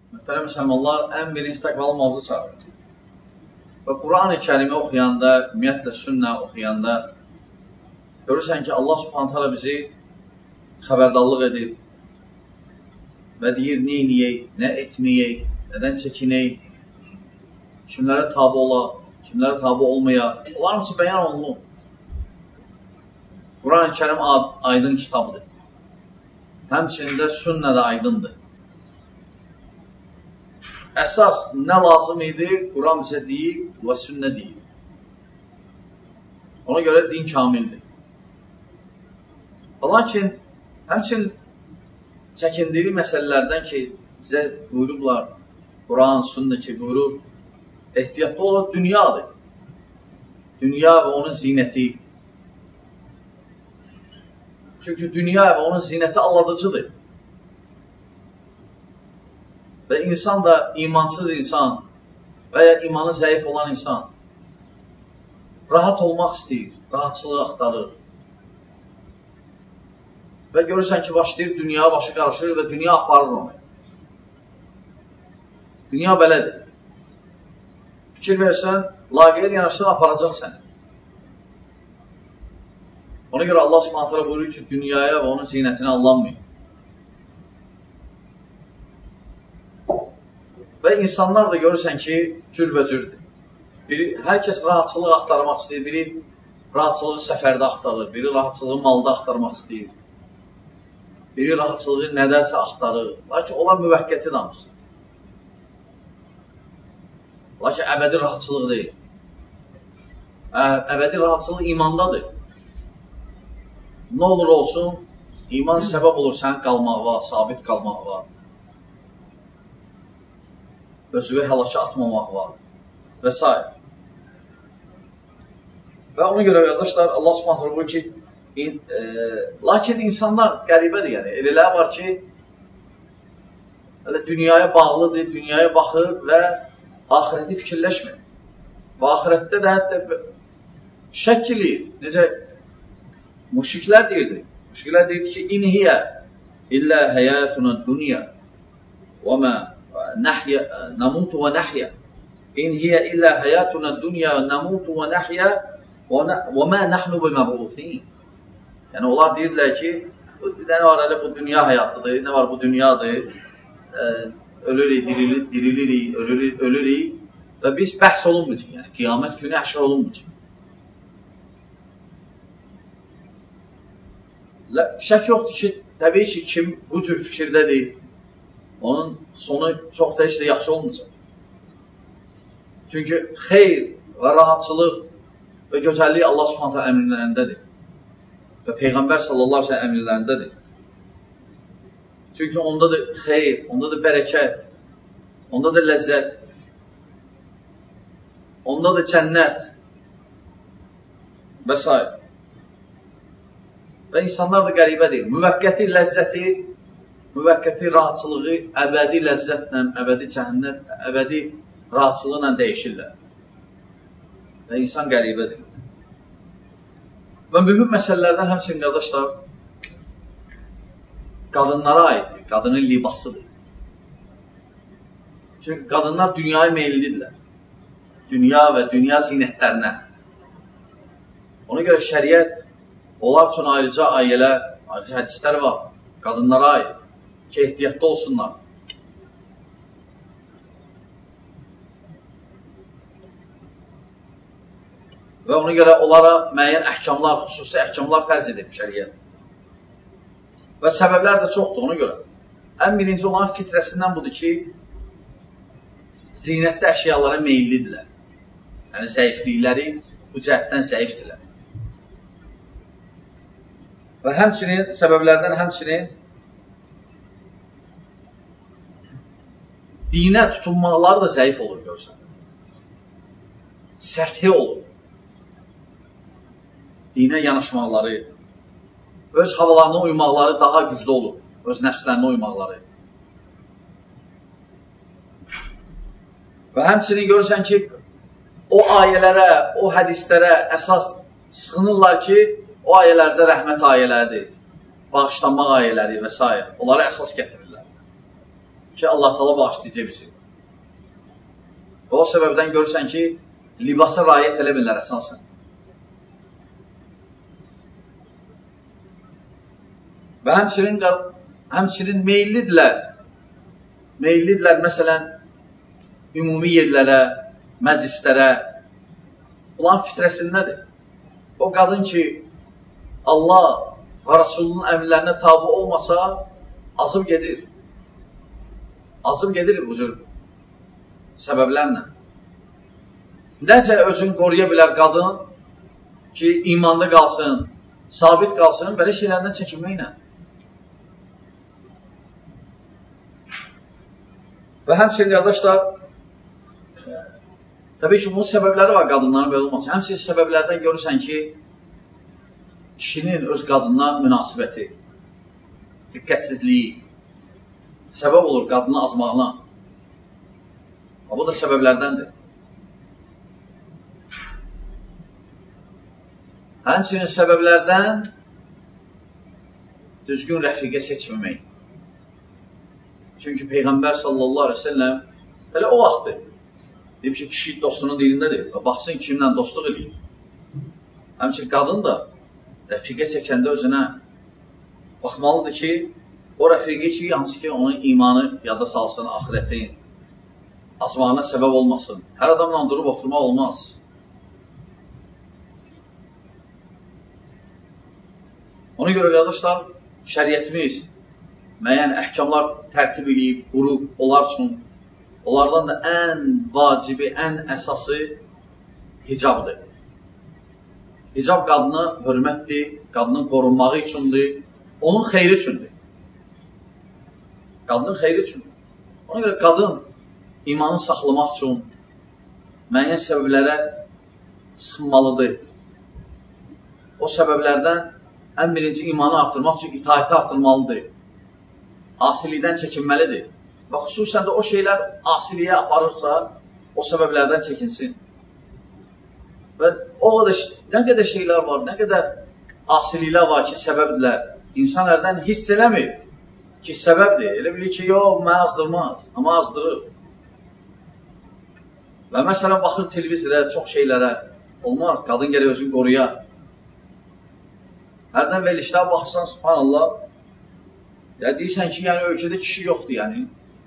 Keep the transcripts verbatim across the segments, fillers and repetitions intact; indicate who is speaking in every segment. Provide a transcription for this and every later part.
Speaker 1: Mühtərəm müsəlmanlar, ən birinci təqvalı mavzu çağırır. Və Quran-ı Kərimi oxuyanda, ümumiyyətlə sünnə oxuyanda görürsən ki, Allah Subhanahu taala bizi xəbərdarlıq edir və deyir, nə eləyək, nə etməyək, nədən çəkinək, kimlərə tabi olaq, kimlərə tabi olmayaq. Onların hamısı bəyan olunur. Quran-ı Kərim aydın kitabdır. Həmçində sünnə də aydındır. Əsas nə lazım idi, Quran bizə deyir və sünnə deyir. Ona görə din kamildir. Lakin, həmçin çəkindiyi məsələlərdən ki, bizə buyurublar, Quran, sünnə ki, buyurur, ehtiyatlı olan dünyadır. Dünya və onun zinəti. Çünki dünya və onun zinəti aldadıcıdır. Və insan da imansız insan və ya imanı zəif olan insan rahat olmaq istəyir, rahatçılığı axtarır. Və görürsən ki, başlayır, dünyaya başı qarışır və dünya aparır onu. Dünya belədir. Fikir versən, laqeyd yanaşsın, aparacaq səni. Ona görə Allah Subhanahu taala buyurur ki, dünyaya və onun zinətini aldanmayın. Və insanlar da görürsən ki, cürbəcürdür. Biri, hər kəs rahatçılıq axtarmaq istəyir, biri rahatçılığı səfərdə axtarır, biri rahatçılığı malda axtarmaq istəyir, biri rahatçılığı nədərsə axtarır. Lakin onlar müvəqqəti namısı. Lakin əbədi rahatçılıq deyil. Əbədi rahatçılıq imandadır. Nə olur olsun, iman səbəb olur sənin qalmağa, sabit qalmağa, özünü həlaka atmamaq var və s. Və ona görə, qardaşlar, Allah Subhanahu taala buyurur ki, in, e, lakin insanlar qəribədir, yəni, elələr var ki, hələ dünyaya bağlıdır, dünyaya baxır və ahirəti fikirləşmir. Və ahirətdə də hətta şəkk eləyir. Necə? Müşriklər deyirdi. Müşriklər deyirdi ki, in hiyə illə həyatuna dünya və mə nəhyə, namutu və nəhyə. İn hiyə illə həyatuna dünya namutu və nəhyə və mə nəhnu biməbusin. Yəni, onlar deyirlər ki, nə var elə bu dünya həyatıdır, nə var bu dünyadır, ölürük, dirilik, dirilirik, ölürük, ölürük və biz bəhs olunmuyor, yəni qiyamət günü əşər olunmuyor. Şək yoxdur ki, təbii ki, kim bu cür fikirdədir, onun sonu çox da heç də yaxşı olmayacaq. Çünki xeyr və rahatçılıq və gözəllik Allah Subhanahu taala əmrlərindədir. Və Peyğəmbər sallallahu əleyhi və səlləm əmrlərindədir. Çünki onda da xeyr, onda da bərəkət, onda da ləzzət, onda da cənnət və s. Və insanlar da qəribədir. Müvəqqəti ləzzəti, müvəqqəti rahatçılığı əbədi ləzzətlə, əbədi cəhənnət, əbədi rahatçılıqla dəyişirlər. Və insan qəribədir. Və mühüm məsələlərdən həmçinin, qardaşlar, qadınlara aiddir, qadının libasıdır. Çünki qadınlar dünyaya meyillidirlər. Dünya və dünya zinətlərinə. Ona görə şəriət, onlar üçün ayrıca ayələr, ayrıca hədislər var, qadınlara aid ki, ehtiyatlı olsunlar. Və ona görə onlara müəyyən əhkamlar, xüsusi əhkamlar fərz edib şəriət. Və səbəblər də çoxdur ona görə. Ən birinci olan fitrəsindən budur ki, zinətli əşyalara meyillidirlər. Yəni, zəiflikləri bu cəhətdən zəifdirlər. Və həmçinin, səbəblərdən həmçinin dinə tutunmaqları da zəif olur, görsən. Səthi olur. Dinə yanaşmaqları, öz havalarına uymaqları daha güclü olur, öz nəfslərinə uymaqları. Və həmçinin görürsən ki, o ayələrə, o hədislərə əsas sıxınırlar ki, o ayələrdə rəhmət ayələridir, bağışlanmaq ayələri və s. Onlara əsas gətirirlər. ki, Allah Taala bağışlayacaq bizi. O səbəbdən görürsən ki, libasa rayət eləmirlər əsasən. Və həmçinin, həmçinin meyillidirlər, meyillidirlər, məsələn, ümumi yerlərə, məclislərə, bunların fitrəsindədir. O qadın ki, Allah və Rasulunun əmrlərinə tabi olmasa, azıb gedir. Azıb gedir bu cür səbəblərlə. Necə özünü qoruya bilər qadın ki, imanlı qalsın, sabit qalsın, belə şeylərdən çəkinməklə. Və həmçinin, qardaşlar, təbii ki, bunun səbəbləri var qadınların belə olması. Həmçinin səbəblərdən görürsən ki, kişinin öz qadınına münasibəti, diqqətsizliyi səbəb olur qadını azmağına. Bu da səbəblərdəndir. Həmçinin səbəblərdən düzgün rəfiqə seçməmək. Çünki Peyğəmbər sallallahu aleyhi ve sellem hələ o vaxtdır. Deyib ki, kişi dostunun dilindədir. Baxsın kimlə dostluq edir. Həmçinin qadın da rəfiqə seçəndə özünə baxmalıdır ki, o rəfiqə ki, hansı ki, onun imanı yada salsın, axirətin azmağına səbəb olmasın. Hər adamla durub oturmaq olmaz. Ona görə, qardaşlar, şəriətimiz müəyyən əhkamlar tərtib edib, qurub, onlar üçün, onlardan da ən vacibi, ən əsası hicabdır. Hicab qadına hörmətdir, qadının qorunmağı üçündür, onun xeyri üçündür. Qadının xeyri üçündür. Ona görə qadın imanı saxlamaq üçün müəyyən səbəblərə sıxınmalıdır. O səbəblərdən ən birinci imanı artırmaq üçün itaəti artırmalıdır. Asilikdən çəkinməlidir. Və xüsusən də o şeylər asiliyə aparırsa, o səbəblərdən çəkinsin. Və o qədər, nə qədər şeylər var, nə qədər asiliklər var ki, səbəbdirlər. İnsan hərdən hiss eləmir ki, səbəbdir. Elə bilir ki, yox, mənə azdırmaz, amma azdırır. Və məsələn, baxır televizorə, çox şeylərə, olmaz, qadın gələ özünü qoruya. Hərdən verilişlər baxsan, subhanallah, ya deyirsən ki, yəni ölkədə kişi yoxdur, yəni.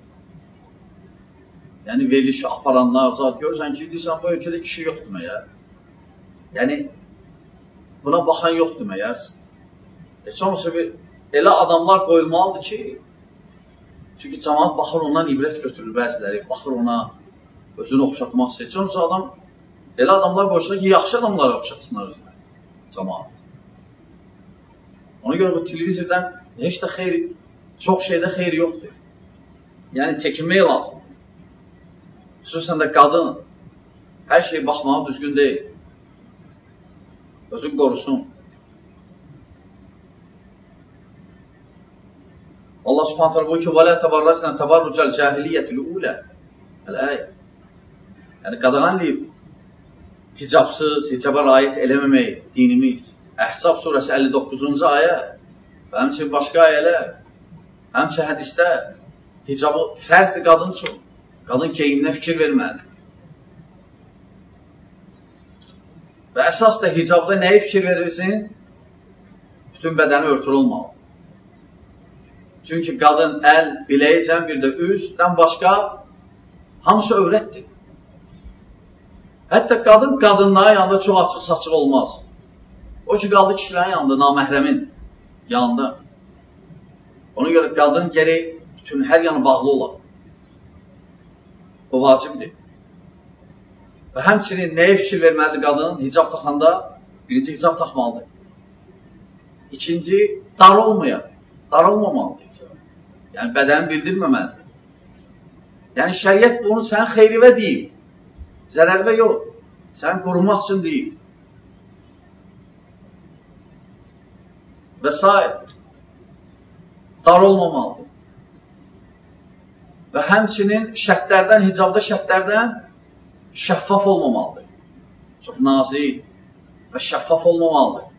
Speaker 1: Yəni verilişi aparanlar, zat görürsən ki, deyirsən, bu ölkədə kişi yoxdur məyər. Yəni, buna baxan yoxdur məyər. Heç olmasa bir, elə adamlar qoyulmalıdır ki, çünki cəmaat baxır ondan ibrət götürür bəziləri, baxır ona, özünü oxşatmaq istəyir. Heç olmasa adam, elə adamlar qoyulsa ki, yaxşı adamlara oxşatsınlar özünə, cəmaat. Ona görə bu televizordan heç də xeyri, çox şeydə xeyri yoxdur. Yəni, çəkinmək lazım. Xüsusən də qadın, hər şey baxmağı düzgün deyil. Özün qorusun. Allah subhanət hələ buyur ki, وَلَا تَبَرَّجْنَا تَبَرُّجَ الْجَاهِلِيَّةِ الْعُولَى Əl-əyə. Yəni, qadağan deyib, hicabsız, hicaba rayət eləməmək dinimiz. Əhzab surəsi əlli doqquzuncu ayə və həmçinin başqa ayələr, həmçinin hədisdə hicabı fərzdir qadın üçün. Qadın geyimlə fikir verməlidir. Və əsas da hicabda nəyi fikir verirsin? Bütün bədəni örtülü olmalı. Çünki qadın əl, biləyicən, bir də üzdən başqa hamısı övrətdir. Hətta qadın qadınların yanında çox açıq-saçıq olmaz. O ki, qaldı kişilərin yanında, naməhrəmin yanında. Ona görə qadın gərək bütün hər yanı bağlı olar. O vacibdir. Və həmçinin nəyə fikir verməlidir qadın? Hicab taxanda birinci hicab taxmalıdır. İkinci, dar olmayan, dar olmamalıdır. Yəni, bədəni bildirməməlidir. Yəni, şəriət bunu sənin xeyrivə deyib, zərərvə yox, səni qorumaq üçün deyib. Və s. dar olmamalıdır. Və həmçinin şərtlərdən, hicabda şərtlərdən şəffaf olmamalıdır. Çox nazik və şəffaf olmamalıdır.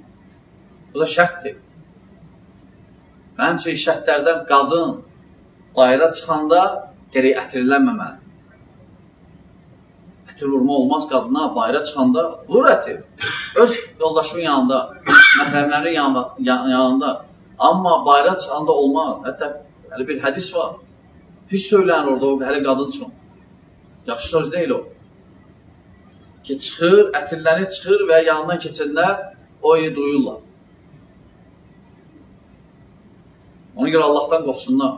Speaker 1: Bu da şərtdir. Və həmçinin şərtlərdən qadın bayra çıxanda gərək ətirlənməməli. Ətir vurma olmaz qadına, bayra çıxanda vur ətir. Öz yoldaşının yanında, məhrəmlərin yanında, yanında. Amma bayra çıxanda olmaz. Hətta hələ bir hədis var. Pis söylənir orada o hələ qadın üçün. Yaxşı söz deyil o. Ki, çıxır, ətirləri çıxır və yanından keçənlər o iyi duyurlar. Ona görə Allahdan qorxsunlar.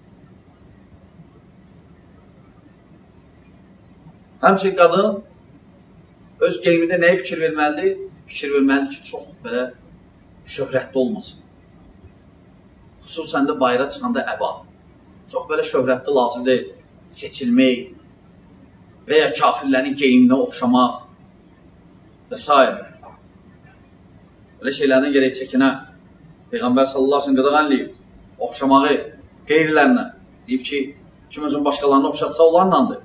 Speaker 1: Həmçin qadın öz qeymində nəyə fikir verməlidir? Fikir verməlidir ki, çox belə şöhrətli olmasın. Xüsusən də bayra çıxanda əba. Çox belə şöhrətli lazım deyil. Seçilmək və ya kafirlərin geyiminə oxşamaq və s. Belə şeylərdən gerək çəkinə. Peyğəmbər sallallahu aleyhi ve sellem qadağanlayıb, oxşamağı qeyrilərinə. Deyib ki, kim özün başqalarına oxşatsa onlarlandır.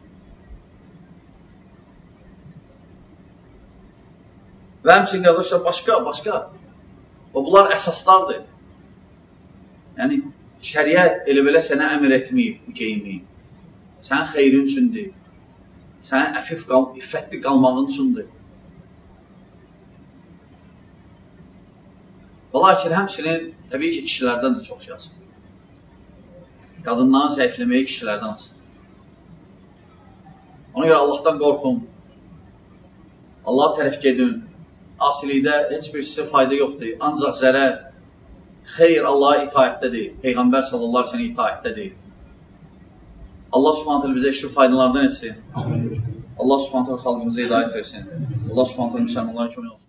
Speaker 1: Və həmçin qardaşlar, başqa, başqa. Və bunlar əsaslardır. Yəni, şəriət elə belə sənə əmr etməyib bu geyimi. Sənin xeyrin üçündür. Sənin əfif, qal iffətli qalmağın üçündür. Və lakin həmçinin, təbii ki, kişilərdən də çox yazır. Qadınların zəifləməyi kişilərdən asır. Ona görə Allahdan qorxun. Allah tərəf gedin. Asilikdə heç bir sizə fayda yoxdur. Ancaq zərər, xeyr Allaha itaətdədir. Peyğəmbər sallallahu aleyhi ve sellem itaətdədir. Allah subhanətələ bizə işin faydalardan etsin. Allah subhanətələ xalqımıza hidayət versin. Allah subhanətələ müsəlmanlara kömək olsun.